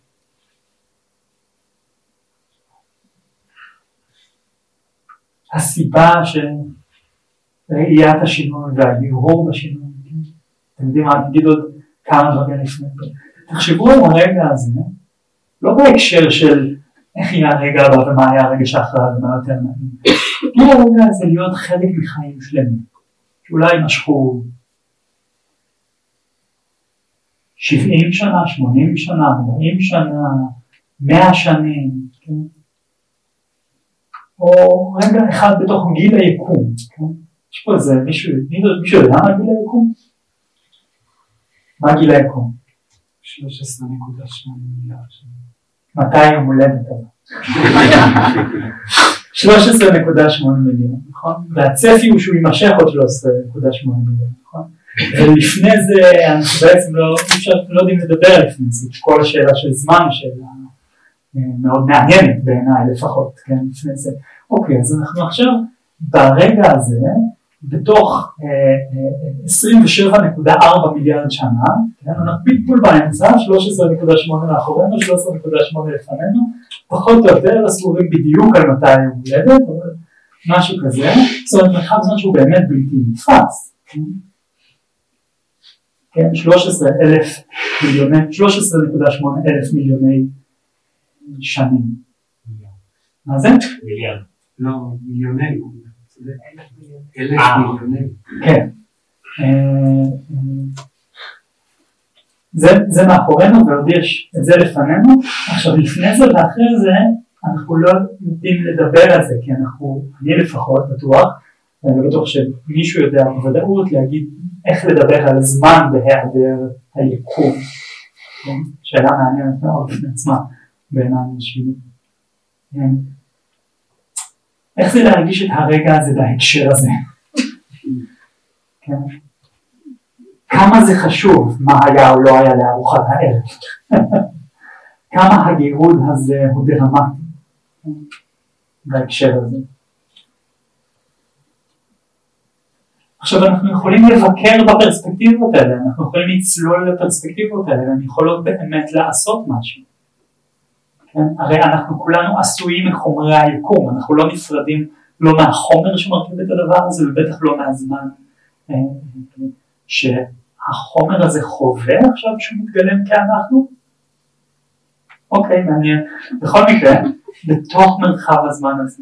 הסיבה של ראיית השינוי והגירור בשינוי, כן? אתם יודעים מה, נגיד עוד כמה דברים לפני. תחשבו על הרגע הזה, לא בהקשר של איך יהיה הרגע הבא ומה היה הרגע שאחריו ומה יותר נעים. כאילו הרגע הזה להיות חלק מחיים שלמים, שאולי משכו שבעים שנה, שמונים שנה, ארבעים שנה, מאה שנים, כן? או רגע אחד בתוך גיל היקום, כן? יש פה איזה מישהו, מישהו יודע מה גיל היקום? מה גיל היקום? שלוש עשרה נקודה שמונה מיליארד שנה. מתי יום הולדת אבל? שלוש עשרה נקודה שמונה מיליון, נכון? והצפי הוא שהוא יימשך עוד שלוש עשרה נקודה שמונה מיליון, נכון? ולפני זה אנחנו בעצם לא, לא יודעים לדבר לפני זה, כל השאלה של זמן שאלה מאוד מעניינת בעיניי לפחות, כן, לפני זה. אוקיי, אז אנחנו עכשיו ברגע הזה, בתוך עשרים ושבע נקודה ארבע מיליארד שנה, כן, אנחנו פיתפול באמצע, שלוש עשרה נקודה שמונה לאחורינו, שלוש עשרה נקודה שמונה לפנינו, פחות או יותר אסורים בדיוק על מתי יום הולדת, אבל משהו כזה, זאת אומרת מרחב זמן שהוא באמת בלתי נתפס, כן? כן, שלוש עשרה אלף מיליוני, שלוש עשרה נקודה שמונה אלף מיליוני שנים. מה זה? מיליארד. לא, מיליוני. אלף מיליוני. כן. זה מאחורינו ועוד יש את זה לפנינו. עכשיו לפני זה ואחרי זה אנחנו לא יודעים לדבר על זה, כי אנחנו, אני לפחות בטוח, ואני בטוח שמישהו יודע בוודאות להגיד איך לדבר על זמן בהיעדר היקום. שאלה מעניינת מאוד בפני עצמה בעיניי שלי. איך זה להרגיש את הרגע הזה בהקשר הזה? כן? כמה זה חשוב מה היה או לא היה לארוחת הערב? כמה הגירוד הזה הוא דרמטי בהקשר הזה? עכשיו אנחנו יכולים לבקר בפרספקטיבות האלה, אנחנו יכולים לצלול לפרספקטיבות האלה, והן יכולות באמת לעשות משהו. כן? הרי אנחנו כולנו עשויים מחומרי היקום, אנחנו לא נפרדים לא מהחומר שמרכיב את הדבר הזה, ובטח לא מהזמן שהחומר הזה חווה עכשיו שהוא מתגלם כאנחנו. אוקיי, מעניין. בכל מקרה, בתוך מרחב הזמן הזה,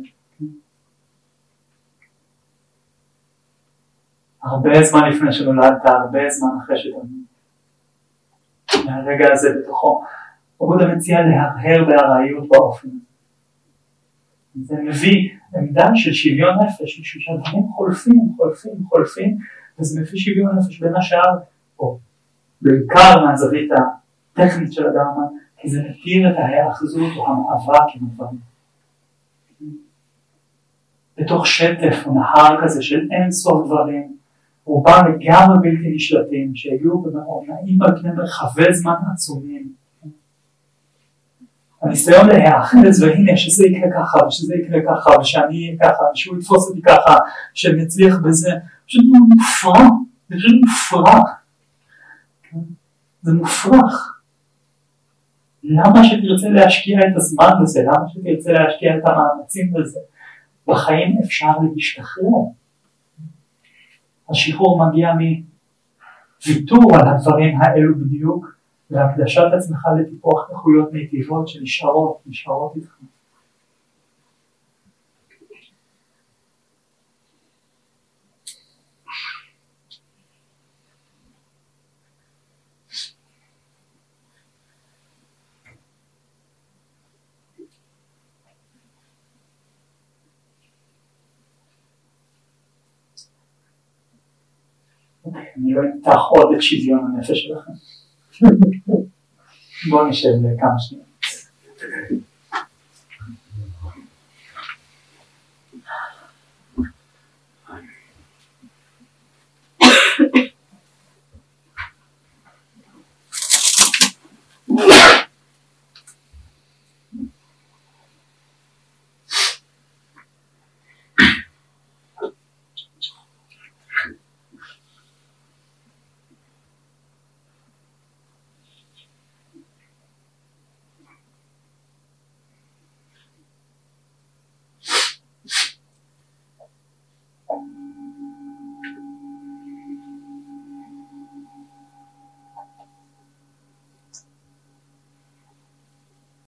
הרבה זמן לפני שנולדת, הרבה זמן אחרי שתמיד. מהרגע הזה בתוכו, עבודה מציע להרהר בהרעיות באופן. זה מביא עמדה של שוויון נפש, שהדברים חולפים, חולפים, חולפים, וזה מביא שוויון נפש בין השאר, או בעיקר מהזווית הטכנית של אדם, כי זה מתיר את ההאחזות או המאבק עם הדברים. בתוך שטף או נהר כזה של אין סוף דברים, רובם לגמרי בלתי נשלטים, שהיו במעונאים על פני מרחבי זמן עצומים. הניסיון להאחז, והנה שזה יקרה ככה, ושזה יקרה ככה, ושאני אהיה ככה, ושהוא יתפוס אותי ככה, שאני אצליח בזה, פשוט מופרח, זה פשוט מופרח. זה מופרח. למה שתרצה להשקיע את הזמן בזה? למה שתרצה להשקיע את המאמצים בזה? בחיים אפשר להשתחרר. השחרור מגיע מוויתור על הדברים האלו בדיוק, והקדשת עצמך לטיפוח איכויות מיטיבות שנשארות, נשארות איתך. אני לא אמתח עוד את שוויון הנפש שלכם. בואו נשב לכמה שניות.